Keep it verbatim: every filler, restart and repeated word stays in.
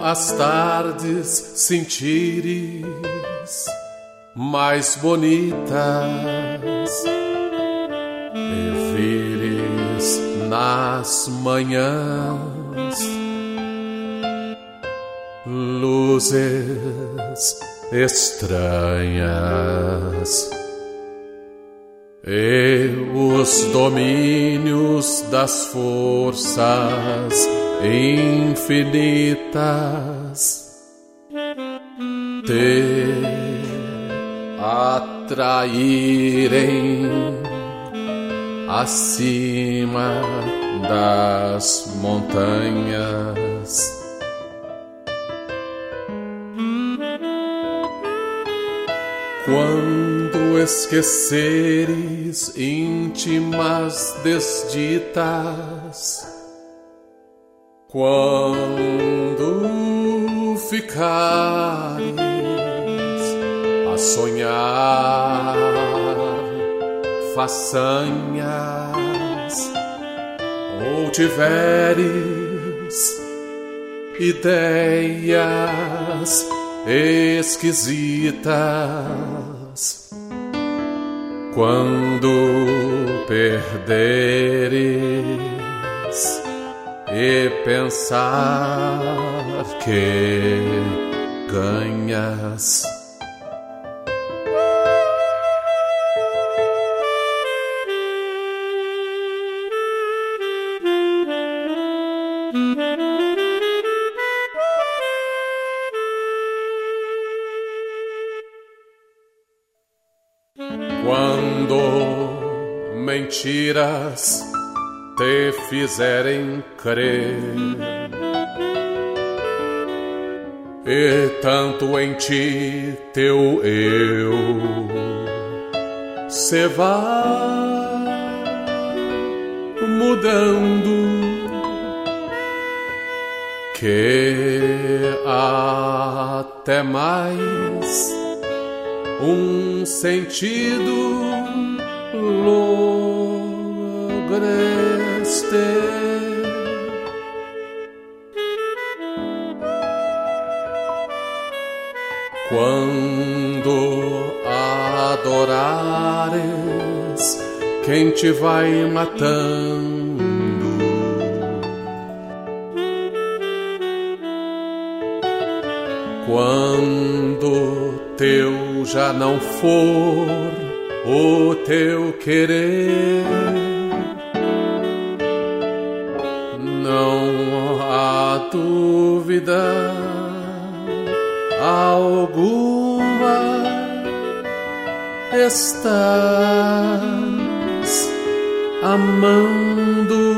as tardes sentires mais bonitas e vires nas manhãs luzes estranhas e os domínios das forças infinitas te atraírem acima das montanhas. Quando esqueceres íntimas desditas, quando ficares a sonhar façanhas, ou tiveres ideias esquisitas, quando perderes e pensar que ganhas. Quando mentiras te fizerem crer e tanto em ti teu eu se vai mudando, que até mais um sentido logres ter. Quando adorares quem te vai matando, quando teu já não for o teu querer, não há dúvida alguma, estás amando.